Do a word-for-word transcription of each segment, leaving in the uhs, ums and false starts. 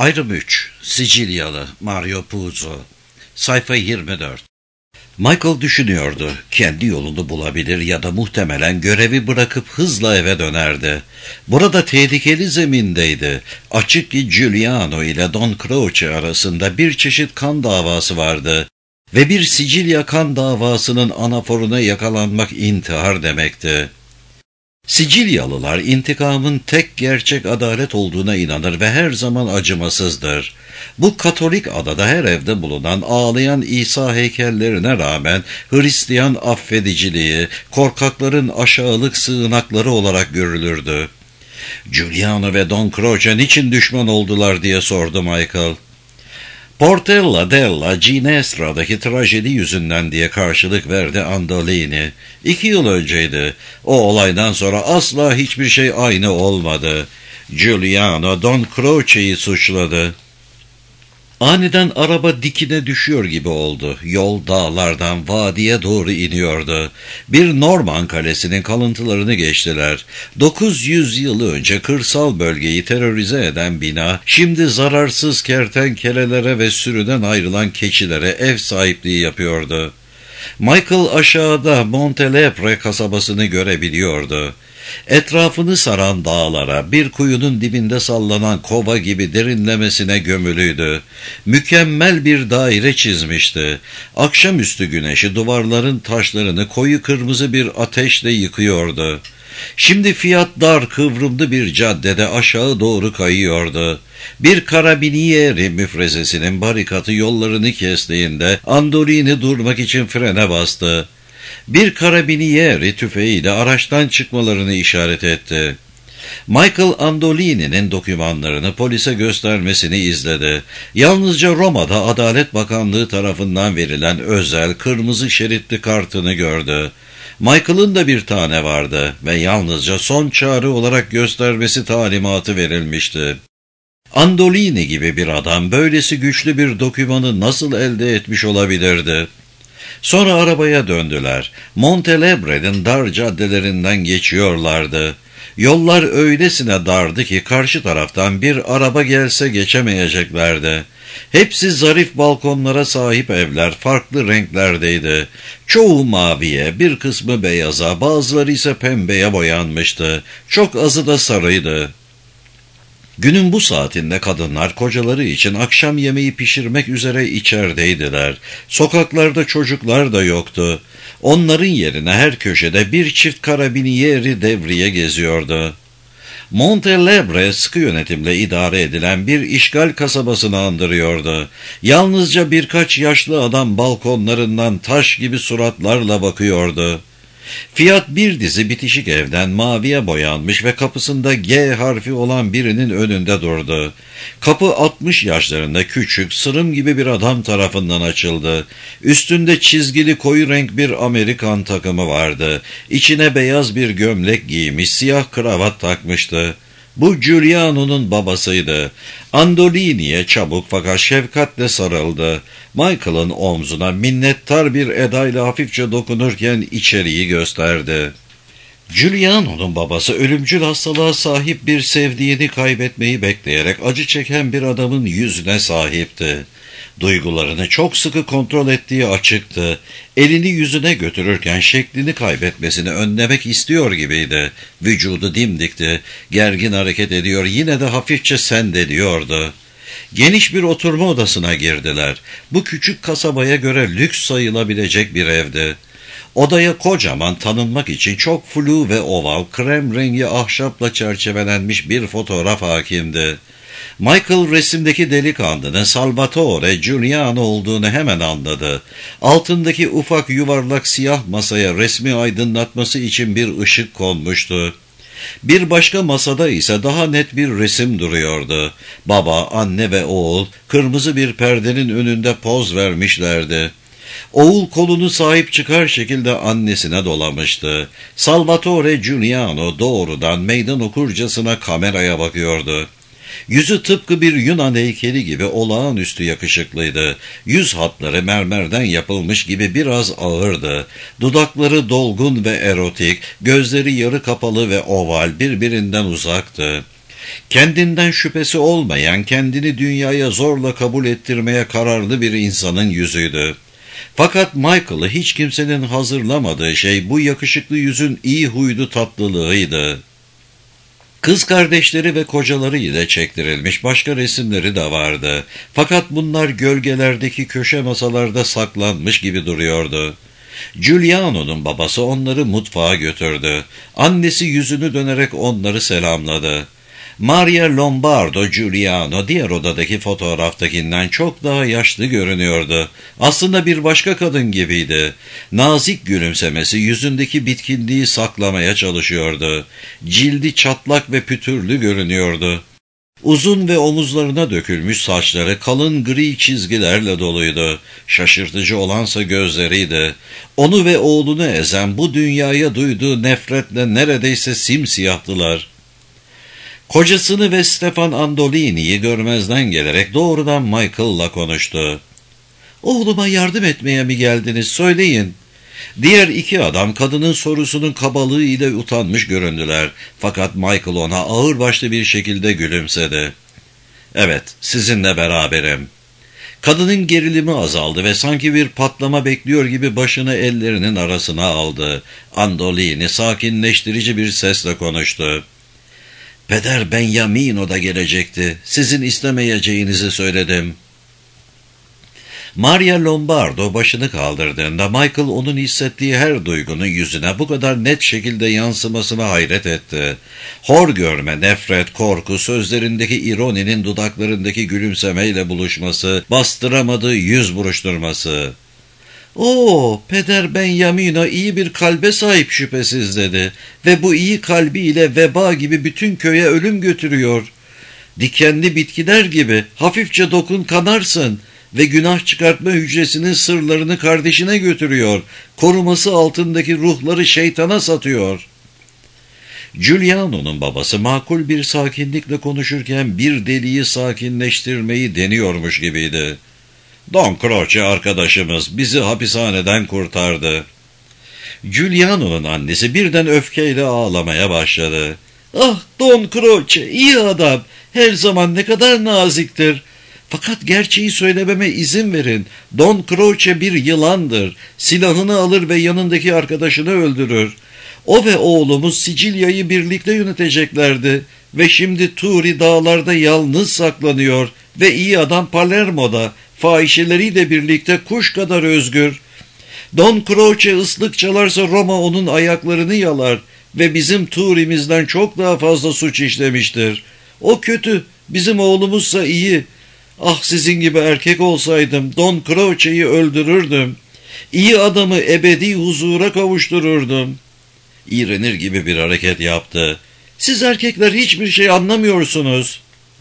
Ayrım üç. Sicilyalı Mario Puzo. Sayfa yirmi dört. Michael düşünüyordu. Kendi yolunu bulabilir ya da muhtemelen görevi bırakıp hızla eve dönerdi. Burada tehlikeli zemindeydi. Açık ki Giuliano ile Don Croce arasında bir çeşit kan davası vardı. Ve bir Sicilya kan davasının anaforuna yakalanmak intihar demekti. Sicilyalılar intikamın tek gerçek adalet olduğuna inanır ve her zaman acımasızdır. Bu Katolik adada her evde bulunan ağlayan İsa heykellerine rağmen Hristiyan affediciliği korkakların aşağılık sığınakları olarak görülürdü. Giuliano ve Don Croce niçin düşman oldular diye sordu Michael. Portella della Ginestra'daki trajedi yüzünden diye karşılık verdi Andolini. İki yıl önceydi. O olaydan sonra asla hiçbir şey aynı olmadı. Giuliano Don Croce'yi suçladı. Aniden araba dikine düşüyor gibi oldu. Yol dağlardan vadiye doğru iniyordu. Bir Norman kalesinin kalıntılarını geçtiler. dokuz yüz yıl önce kırsal bölgeyi terörize eden bina, şimdi zararsız kertenkelelere ve sürüden ayrılan keçilere ev sahipliği yapıyordu. Michael aşağıda Montelepre kasabasını görebiliyordu. Etrafını saran dağlara, bir kuyunun dibinde sallanan kova gibi derinlemesine gömülüydü. Mükemmel bir daire çizmişti. Akşamüstü güneşi duvarların taşlarını koyu kırmızı bir ateşle yıkıyordu. Şimdi Fiat dar kıvrımlı bir caddede aşağı doğru kayıyordu. Bir karabinieri müfrezesinin barikatı yollarını kestiğinde Andolini durmak için frene bastı. Bir karabinieri tüfeğiyle araçtan çıkmalarını işaret etti. Michael Andolini'nin dokümanlarını polise göstermesini izledi. Yalnızca Roma'da Adalet Bakanlığı tarafından verilen özel kırmızı şeritli kartını gördü. Michael'ın da bir tane vardı ve yalnızca son çare olarak göstermesi talimatı verilmişti. Andolini gibi bir adam böylesi güçlü bir dokümanı nasıl elde etmiş olabilirdi? Sonra arabaya döndüler. Montelebre'nin dar caddelerinden geçiyorlardı. Yollar öylesine dardı ki karşı taraftan bir araba gelse geçemeyeceklerdi. Hepsi zarif balkonlara sahip evler, farklı renklerdeydi. Çoğu maviye, bir kısmı beyaza, bazıları ise pembeye boyanmıştı. Çok azı da sarıydı. Günün bu saatinde kadınlar kocaları için akşam yemeği pişirmek üzere içerideydiler. Sokaklarda çocuklar da yoktu. Onların yerine her köşede bir çift karabinieri devriye geziyordu. Montelebre sıkı yönetimle idare edilen bir işgal kasabasını andırıyordu. Yalnızca birkaç yaşlı adam balkonlarından taş gibi suratlarla bakıyordu. Fiat bir dizi bitişik evden maviye boyanmış ve kapısında G harfi olan birinin önünde durdu. Kapı altmış yaşlarında küçük, sırım gibi bir adam tarafından açıldı. Üstünde çizgili koyu renk bir Amerikan takımı vardı. İçine beyaz bir gömlek giymiş, siyah kravat takmıştı. Bu Giuliano'nun babasıydı. Andolini'ye çabuk fakat şefkatle sarıldı. Michael'ın omzuna minnettar bir edayla hafifçe dokunurken içeriği gösterdi. Giuliano'nun babası ölümcül hastalığa sahip bir sevdiğini kaybetmeyi bekleyerek acı çeken bir adamın yüzüne sahipti. Duygularını çok sıkı kontrol ettiği açıktı. Elini yüzüne götürürken şeklini kaybetmesini önlemek istiyor gibiydi. Vücudu dimdikti, gergin hareket ediyor, yine de hafifçe sendeliyordu. Geniş bir oturma odasına girdiler. Bu küçük kasabaya göre lüks sayılabilecek bir evdi. Odaya kocaman, tanınmak için çok flu ve oval, krem rengi ahşapla çerçevelenmiş bir fotoğraf hakimdi. Michael resimdeki delikanlının Salvatore Giuliano olduğunu hemen anladı. Altındaki ufak yuvarlak siyah masaya resmi aydınlatması için bir ışık konmuştu. Bir başka masada ise daha net bir resim duruyordu. Baba, anne ve oğul kırmızı bir perdenin önünde poz vermişlerdi. Oğul kolunu sahip çıkar şekilde annesine dolamıştı. Salvatore Giuliano doğrudan meydan okurcasına kameraya bakıyordu. Yüzü tıpkı bir Yunan heykeli gibi olağanüstü yakışıklıydı. Yüz hatları mermerden yapılmış gibi biraz ağırdı. Dudakları dolgun ve erotik, gözleri yarı kapalı ve oval, birbirinden uzaktı. Kendinden şüphesi olmayan, kendini dünyaya zorla kabul ettirmeye kararlı bir insanın yüzüydü. Fakat Michael'ı hiç kimsenin hazırlamadığı şey bu yakışıklı yüzün iyi huylu tatlılığıydı. Kız kardeşleri ve kocaları ile çektirilmiş başka resimleri de vardı. Fakat bunlar gölgelerdeki köşe masalarda saklanmış gibi duruyordu. Giuliano'nun babası onları mutfağa götürdü. Annesi yüzünü dönerek onları selamladı. Maria Lombardo Giuliano diğer odadaki fotoğraftakinden çok daha yaşlı görünüyordu. Aslında bir başka kadın gibiydi. Nazik gülümsemesi yüzündeki bitkinliği saklamaya çalışıyordu. Cildi çatlak ve pütürlü görünüyordu. Uzun ve omuzlarına dökülmüş saçları kalın gri çizgilerle doluydu. Şaşırtıcı olansa gözleriydi. Onu ve oğlunu ezen bu dünyaya duyduğu nefretle neredeyse simsiyahtılar. Kocasını ve Stefan Andolini'yi görmezden gelerek doğrudan Michael'la konuştu. "Oğluma yardım etmeye mi geldiniz? Söyleyin." Diğer iki adam kadının sorusunun kabalığı ile utanmış göründüler. Fakat Michael ona ağırbaşlı bir şekilde gülümsedi. "Evet, sizinle beraberim." Kadının gerilimi azaldı ve sanki bir patlama bekliyor gibi başını ellerinin arasına aldı. Andolini sakinleştirici bir sesle konuştu. "Peder Beniamino da gelecekti. Sizin istemeyeceğinizi söyledim." Maria Lombardo başını kaldırdığında Michael onun hissettiği her duygunun yüzüne bu kadar net şekilde yansımasına hayret etti. Hor görme, nefret, korku, sözlerindeki ironinin dudaklarındaki gülümsemeyle buluşması, bastıramadığı yüz buruşturması. "Oo, Peder Beniamino iyi bir kalbe sahip şüphesiz," dedi. "Ve bu iyi kalbiyle veba gibi bütün köye ölüm götürüyor. Dikenli bitkiler gibi hafifçe dokun kanarsın ve günah çıkartma hücresinin sırlarını kardeşine götürüyor. Koruması altındaki ruhları şeytana satıyor." Giuliano'nun babası makul bir sakinlikle konuşurken bir deliyi sakinleştirmeyi deniyormuş gibiydi. "Don Croce arkadaşımız bizi hapishaneden kurtardı." Giuliano'nun annesi birden öfkeyle ağlamaya başladı. "Ah, Don Croce iyi adam, her zaman ne kadar naziktir. Fakat gerçeği söylememe izin verin. Don Croce bir yılandır. Silahını alır ve yanındaki arkadaşını öldürür. O ve oğlumuz Sicilya'yı birlikte yöneteceklerdi. Ve şimdi Turi dağlarda yalnız saklanıyor. Ve iyi adam Palermo'da, fahişeleriyle birlikte kuş kadar özgür. Don Croce ıslık çalarsa Roma onun ayaklarını yalar. Ve bizim Turi'mizden çok daha fazla suç işlemiştir. O kötü, bizim oğlumuzsa iyi. Ah, sizin gibi erkek olsaydım Don Croce'yi öldürürdüm. İyi adamı ebedi huzura kavuştururdum." İğrenir gibi bir hareket yaptı. "Siz erkekler hiçbir şey anlamıyorsunuz."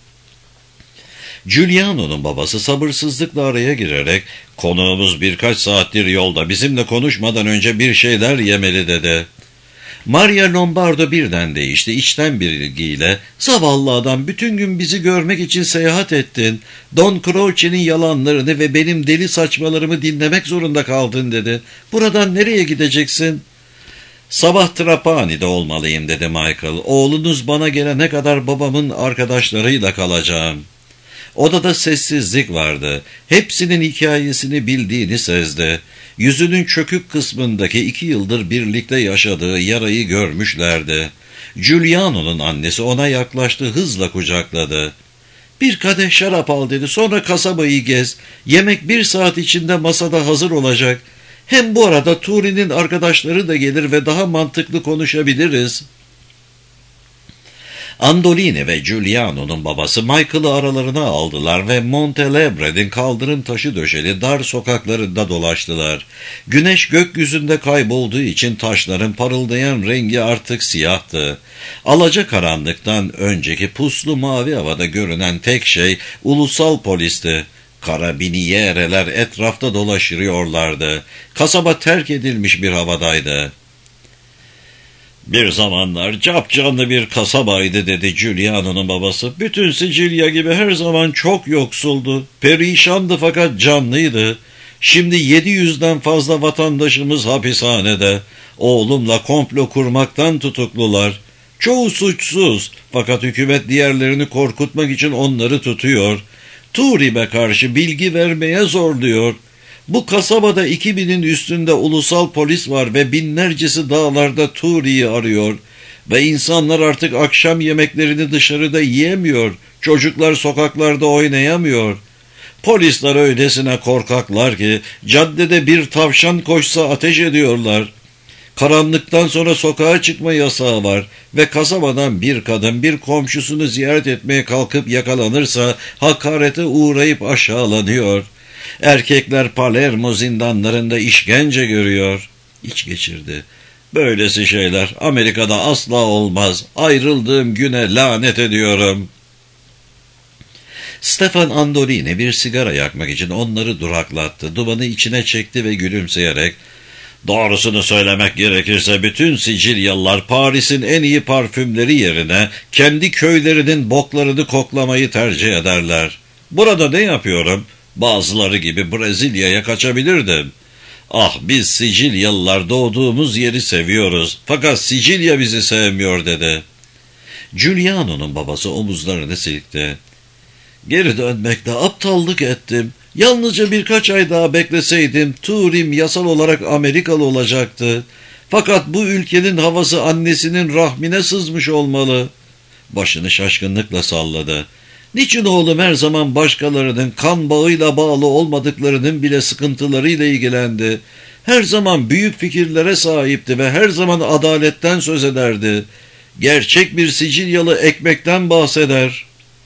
Giuliano'nun babası sabırsızlıkla araya girerek, "Konuğumuz birkaç saattir yolda, bizimle konuşmadan önce bir şeyler yemeli," dedi. Maria Lombardo birden değişti. İçten bir ilgiyle, "Zavallı adam, bütün gün bizi görmek için seyahat ettin. Don Croce'nin yalanlarını ve benim deli saçmalarımı dinlemek zorunda kaldın," dedi. "Buradan nereye gideceksin?" "Sabah Trapani'de olmalıyım," dedi Michael. "Oğlunuz bana gelene kadar babamın arkadaşlarıyla kalacağım." Odada sessizlik vardı. Hepsinin hikayesini bildiğini sezdi. Yüzünün çökük kısmındaki iki yıldır birlikte yaşadığı yarayı görmüşlerdi. Giuliano'nun annesi ona yaklaştı, hızla kucakladı. "Bir kadeh şarap al," dedi. "Sonra kasabayı gez. Yemek bir saat içinde masada hazır olacak. Hem bu arada Turi'nin arkadaşları da gelir ve daha mantıklı konuşabiliriz." Andolini ve Giuliano'nun babası Michael'ı aralarına aldılar ve Montelebre'nin kaldırım taşı döşeli dar sokaklarında dolaştılar. Güneş gökyüzünde kaybolduğu için taşların parıldayan rengi artık siyahtı. Alacakaranlıktan önceki puslu mavi havada görünen tek şey ulusal polisti. Karabiniyereler etrafta dolaşıyorlardı. Kasaba terk edilmiş bir havadaydı. "Bir zamanlar capcanlı bir kasabaydı," dedi Giuliano'nun babası. "Bütün Sicilya gibi her zaman çok yoksuldu. Perişandı fakat canlıydı. Şimdi yedi yüzden fazla vatandaşımız hapishanede. Oğlumla komplo kurmaktan tutuklular. Çoğu suçsuz, fakat hükümet diğerlerini korkutmak için onları tutuyor. Tuğrib'e karşı bilgi vermeye zorluyor. Bu kasabada iki binin üstünde ulusal polis var ve binlercesi dağlarda Tuğri'yi arıyor. Ve insanlar artık akşam yemeklerini dışarıda yiyemiyor. Çocuklar sokaklarda oynayamıyor. Polisler öylesine korkaklar ki caddede bir tavşan koşsa ateş ediyorlar. Karanlıktan sonra sokağa çıkma yasağı var ve kasabadan bir kadın bir komşusunu ziyaret etmeye kalkıp yakalanırsa hakarete uğrayıp aşağılanıyor. Erkekler Palermo zindanlarında işkence görüyor. İç geçirdi. Böylesi şeyler Amerika'da asla olmaz. Ayrıldığım güne lanet ediyorum. Stefan Andolini bir sigara yakmak için onları duraklattı. Dumanı içine çekti ve gülümseyerek, "Doğrusunu söylemek gerekirse bütün Sicilyalılar Paris'in en iyi parfümleri yerine kendi köylerinin boklarını koklamayı tercih ederler. Burada ne yapıyorum? Bazıları gibi Brezilya'ya kaçabilirdim. Ah, biz Sicilyalılar doğduğumuz yeri seviyoruz. Fakat Sicilya bizi sevmiyor," dedi. Giuliano'nun babası omuzlarını silkti. "Geri dönmekte aptallık ettim. Yalnızca birkaç ay daha bekleseydim Tuğrim yasal olarak Amerikalı olacaktı. Fakat bu ülkenin havası annesinin rahmine sızmış olmalı." Başını şaşkınlıkla salladı. "Niçin oğlum her zaman başkalarının kan bağıyla bağlı olmadıklarının bile sıkıntılarıyla ilgilendi? Her zaman büyük fikirlere sahipti ve her zaman adaletten söz ederdi. Gerçek bir Sicilyalı ekmekten bahseder."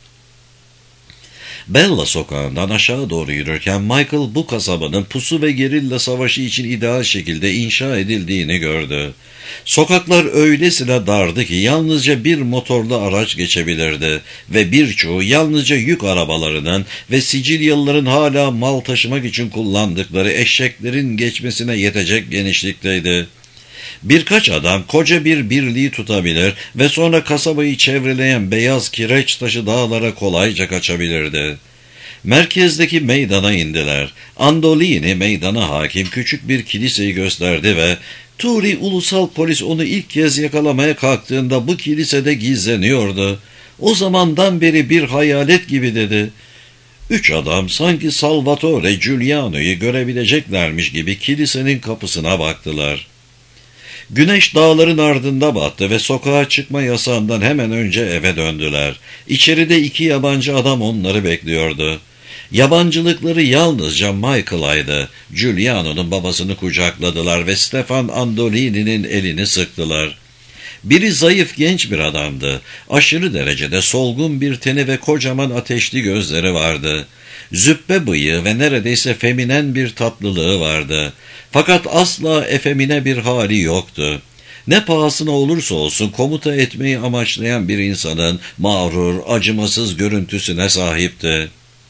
Bella sokağından aşağı doğru yürürken Michael bu kasabanın pusu ve gerilla savaşı için ideal şekilde inşa edildiğini gördü. Sokaklar öylesine dardı ki yalnızca bir motorlu araç geçebilirdi ve birçoğu yalnızca yük arabalarının ve Sicilyalıların hala mal taşımak için kullandıkları eşeklerin geçmesine yetecek genişlikteydi. Birkaç adam koca bir birliği tutabilir ve sonra kasabayı çevreleyen beyaz kireç taşı dağlara kolayca kaçabilirdi. Merkezdeki meydana indiler. Andolini meydana hakim küçük bir kiliseyi gösterdi ve Turi ulusal polis onu ilk kez yakalamaya kalktığında bu kilisede gizleniyordu. O zamandan beri bir hayalet gibi, dedi. Üç adam sanki Salvatore Giuliano'yu görebileceklermiş gibi kilisenin kapısına baktılar. Güneş dağların ardında battı ve sokağa çıkma yasağından hemen önce eve döndüler. İçeride iki yabancı adam onları bekliyordu. Yabancılıkları yalnızca Michael'aydı. Giuliano'nun babasını kucakladılar ve Stefan Andolini'nin elini sıktılar. Biri zayıf genç bir adamdı. Aşırı derecede solgun bir teni ve kocaman ateşli gözleri vardı. Züppe bıyığı ve neredeyse feminen bir tatlılığı vardı. Fakat asla efemine bir hali yoktu. Ne pahasına olursa olsun komuta etmeyi amaçlayan bir insanın mağrur, acımasız görüntüsüne sahipti.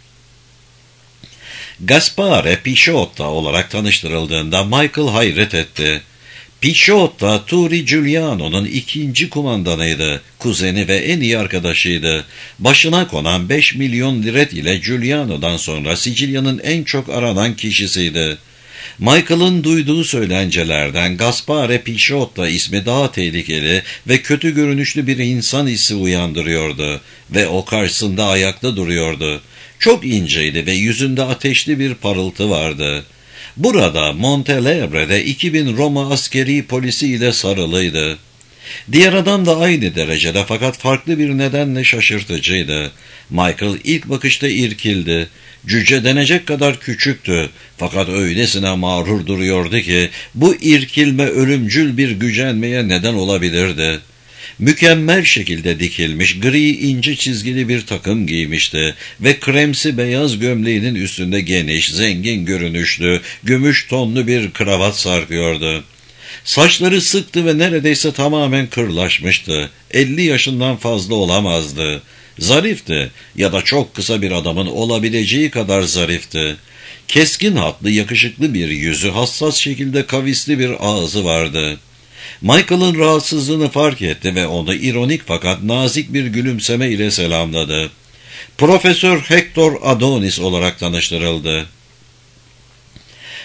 Gaspare Pisciotta olarak tanıştırıldığında Michael hayret etti. Pisciotta, Turi Giuliano'nun ikinci kumandanıydı, kuzeni ve en iyi arkadaşıydı. Başına konan beş milyon liret ile Giuliano'dan sonra Sicilya'nın en çok aranan kişisiydi. Michael'ın duyduğu söylencelerden Gaspare Pisciotta ismi daha tehlikeli ve kötü görünüşlü bir insan hissi uyandırıyordu ve o karşısında ayakta duruyordu. Çok inceydi ve yüzünde ateşli bir parıltı vardı. Burada Montelebre'de iki bin Roma askeri polisi ile sarılıydı. Diğer adam da aynı derecede fakat farklı bir nedenle şaşırtıcıydı. Michael ilk bakışta irkildi. Cüce denecek kadar küçüktü fakat öylesine mağrur duruyordu ki bu irkilme ölümcül bir gücenmeye neden olabilirdi. Mükemmel şekilde dikilmiş gri ince çizgili bir takım giymişti ve kremsi beyaz gömleğinin üstünde geniş, zengin görünüşlü, gümüş tonlu bir kravat sarkıyordu. Saçları sıktı ve neredeyse tamamen kırlaşmıştı. elli yaşından fazla olamazdı. Zarifti ya da çok kısa bir adamın olabileceği kadar zarifti. Keskin hatlı, yakışıklı bir yüzü, hassas şekilde kavisli bir ağzı vardı. Michael'ın rahatsızlığını fark etti ve onu ironik fakat nazik bir gülümseme ile selamladı. Profesör Hector Adonis olarak tanıştırıldı.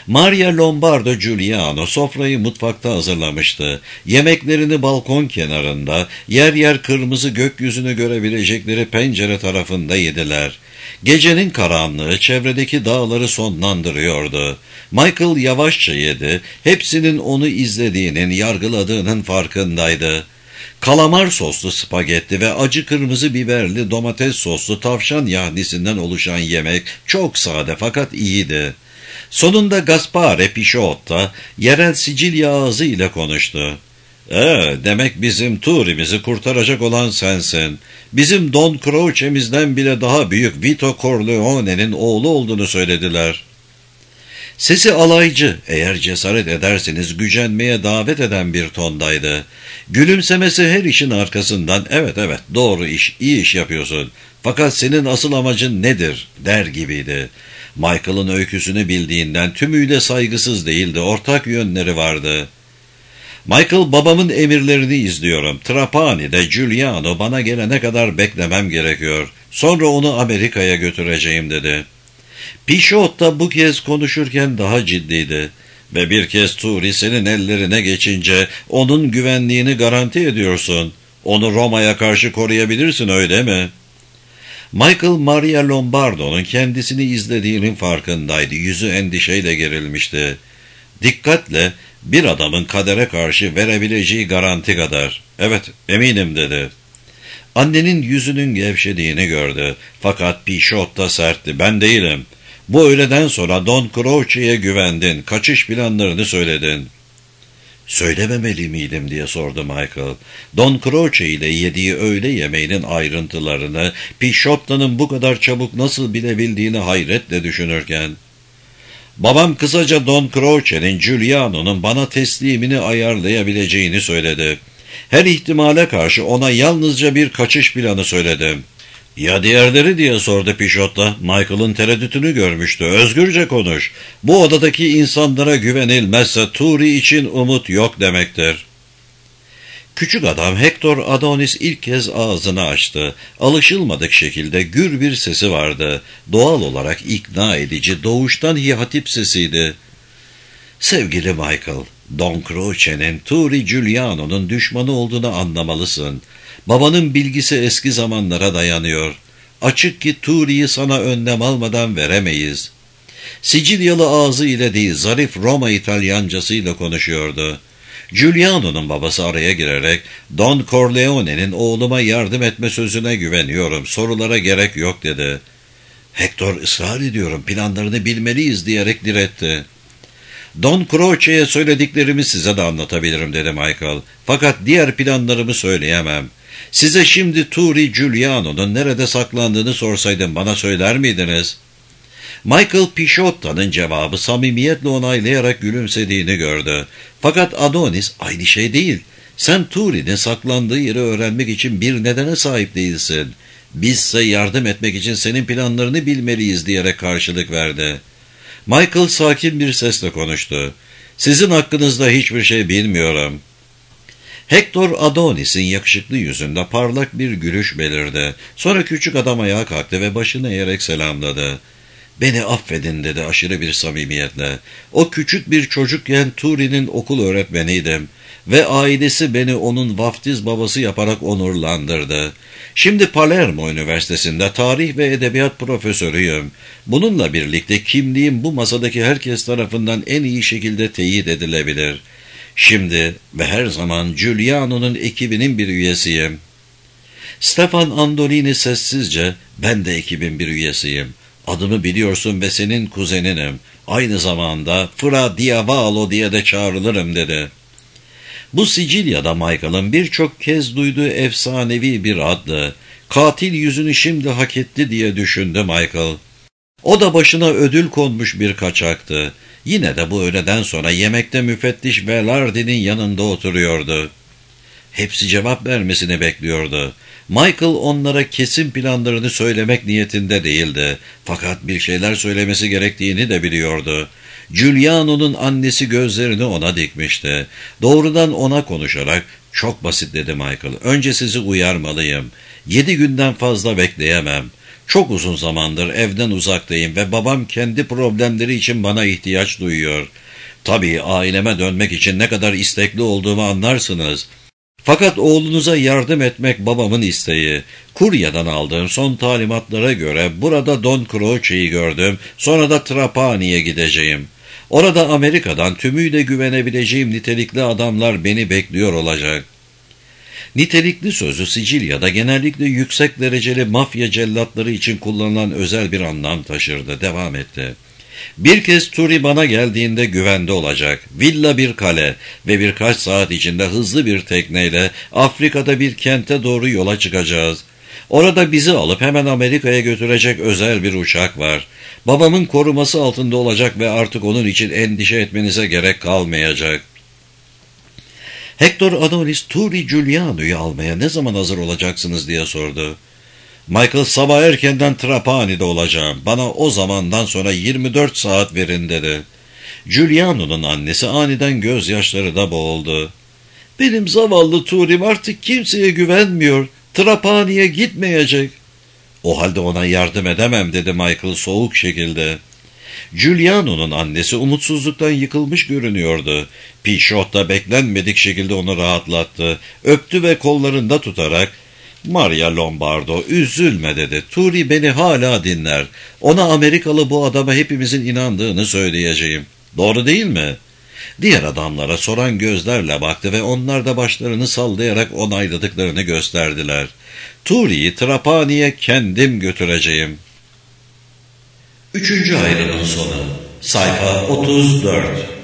Maria Lombardo Giuliano sofrayı mutfakta hazırlamıştı. Yemeklerini balkon kenarında, yer yer kırmızı gökyüzünü görebilecekleri pencere tarafında yediler. Gecenin karanlığı çevredeki dağları sonlandırıyordu. Michael yavaşça yedi, hepsinin onu izlediğinin, yargıladığının farkındaydı. Kalamar soslu spagetti ve acı kırmızı biberli domates soslu tavşan yahnisinden oluşan yemek çok sade fakat iyiydi. Sonunda Gaspare Pisciotta yerel Sicilya ağzı ile konuştu. ''Ee, demek bizim Turi'mizi kurtaracak olan sensin. Bizim Don Croce'mizden bile daha büyük Vito Corleone'nin oğlu olduğunu söylediler.'' Sesi alaycı, eğer cesaret ederseniz gücenmeye davet eden bir tondaydı. Gülümsemesi her işin arkasından, ''Evet evet, doğru iş, iyi iş yapıyorsun. Fakat senin asıl amacın nedir?'' der gibiydi. Michael'ın öyküsünü bildiğinden tümüyle saygısız değildi, ortak yönleri vardı. ''Michael, babamın emirlerini izliyorum. Trapani'de Giuliano bana gelene kadar beklemem gerekiyor. Sonra onu Amerika'ya götüreceğim.'' dedi. Pisciotta bu kez konuşurken daha ciddiydi. ''Ve bir kez Turi senin ellerine geçince onun güvenliğini garanti ediyorsun. Onu Roma'ya karşı koruyabilirsin, öyle mi?'' Michael, Maria Lombardo'nun kendisini izlediğinin farkındaydı. Yüzü endişeyle gerilmişti. ''Dikkatle, bir adamın kadere karşı verebileceği garanti kadar. Evet, eminim.'' dedi. Annenin yüzünün gevşediğini gördü. Fakat Pisciotta sertti. ''Ben değilim. Bu öğleden sonra Don Croce'ye güvendin. Kaçış planlarını söyledin.'' ''Söylememeli miydim?'' diye sordu Michael. Don Croce ile yediği öğle yemeğinin ayrıntılarını Pisciotta'nın bu kadar çabuk nasıl bilebildiğini hayretle düşünürken, ''Babam kısaca Don Croce'nin Giuliano'nun bana teslimini ayarlayabileceğini söyledi. Her ihtimale karşı ona yalnızca bir kaçış planı söyledim.'' ''Ya diğerleri?'' diye sordu Pisciotta. Michael'ın tereddütünü görmüştü. ''Özgürce konuş. Bu odadaki insanlara güvenilmezse Turi için umut yok demektir.'' Küçük adam Hector Adonis ilk kez ağzını açtı. Alışılmadık şekilde gür bir sesi vardı. Doğal olarak ikna edici, doğuştan hihatip sesiydi. ''Sevgili Michael, Don Croce'nin Turi Giuliano'nun düşmanı olduğunu anlamalısın. Babanın bilgisi eski zamanlara dayanıyor. Açık ki Turi'yi sana önlem almadan veremeyiz.'' Sicilyalı ağzı ile değil, zarif Roma İtalyancasıyla konuşuyordu. Giuliano'nun babası araya girerek, ''Don Corleone'nin oğluma yardım etme sözüne güveniyorum, sorulara gerek yok.'' dedi. ''Hector, ısrar ediyorum, planlarını bilmeliyiz.'' diyerek diretti. ''Don Croce'ye söylediklerimi size de anlatabilirim.'' dedi Michael. ''Fakat diğer planlarımı söyleyemem. Size şimdi Turi Giuliano'nun nerede saklandığını sorsaydım bana söyler miydiniz?'' Michael, Pisciotta'nın cevabı samimiyetle onaylayarak gülümsediğini gördü. Fakat Adonis, ''Aynı şey değil. Sen Turi'nin saklandığı yeri öğrenmek için bir nedene sahip değilsin. Bizse yardım etmek için senin planlarını bilmeliyiz.'' diyerek karşılık verdi. Michael sakin bir sesle konuştu. ''Sizin hakkınızda hiçbir şey bilmiyorum.'' Hector Adonis'in yakışıklı yüzünde parlak bir gülüş belirdi. Sonra küçük adam ayağa kalktı ve başını eğerek selamladı. ''Beni affedin.'' dedi aşırı bir samimiyetle. ''O küçük bir çocukken Turi'nin okul öğretmeniydim ve ailesi beni onun vaftiz babası yaparak onurlandırdı. Şimdi Palermo Üniversitesi'nde tarih ve edebiyat profesörüyüm. Bununla birlikte kimliğim bu masadaki herkes tarafından en iyi şekilde teyit edilebilir. Şimdi ve her zaman Giuliano'nun ekibinin bir üyesiyim.'' Stefan Andolini sessizce, ''Ben de ekibin bir üyesiyim. Adımı biliyorsun ve senin kuzeninim. Aynı zamanda Fra Diavolo diye de çağrılırım.'' dedi. Bu Sicilya'da Michael'ın birçok kez duyduğu efsanevi bir addı. Katil yüzünü şimdi hak etti diye düşündü Michael. O da başına ödül konmuş bir kaçaktı. Yine de bu öğleden sonra yemekte müfettiş Velardi'nin yanında oturuyordu. Hepsi cevap vermesini bekliyordu. Michael onlara kesin planlarını söylemek niyetinde değildi. Fakat bir şeyler söylemesi gerektiğini de biliyordu. Giuliano'nun annesi gözlerini ona dikmişti. Doğrudan ona konuşarak, ''Çok basit.'' dedi Michael. ''Önce sizi uyarmalıyım. Yedi günden fazla bekleyemem. Çok uzun zamandır evden uzaktayım ve babam kendi problemleri için bana ihtiyaç duyuyor. Tabii aileme dönmek için ne kadar istekli olduğumu anlarsınız. Fakat oğlunuza yardım etmek babamın isteği. Kuryeden aldığım son talimatlara göre burada Don Croce'yi gördüm, sonra da Trapani'ye gideceğim. Orada Amerika'dan tümüyle güvenebileceğim nitelikli adamlar beni bekliyor olacak. Nitelikli sözü Sicilya'da genellikle yüksek dereceli mafya cellatları için kullanılan özel bir anlam taşırdı. Devam etti. Bir kez Turi bana geldiğinde güvende olacak. Villa bir kale ve birkaç saat içinde hızlı bir tekneyle Afrika'da bir kente doğru yola çıkacağız. Orada bizi alıp hemen Amerika'ya götürecek özel bir uçak var. Babamın koruması altında olacak ve artık onun için endişe etmenize gerek kalmayacak. Hector Adonis, Turi Giuliano'yu almaya ne zaman hazır olacaksınız diye sordu. Michael, sabah erkenden Trapani'de olacağım. Bana o zamandan sonra yirmi dört saat verin dedi. Giuliano'nun annesi aniden gözyaşları da boğuldu. Benim zavallı Turi'm artık kimseye güvenmiyor. Trapani'ye gitmeyecek. O halde ona yardım edemem dedi Michael soğuk şekilde. Giuliano'nun annesi umutsuzluktan yıkılmış görünüyordu. Pichot da beklenmedik şekilde onu rahatlattı. Öptü ve kollarında tutarak, Maria Lombardo, üzülme dedi. Turi beni hala dinler. Ona Amerikalı bu adama hepimizin inandığını söyleyeceğim. Doğru değil mi? Diğer adamlara soran gözlerle baktı ve onlar da başlarını sallayarak onayladıklarını gösterdiler. Turi'yi Trapani'ye kendim götüreceğim. Üçüncü ayrılığın sonu. Sayfa otuz dört.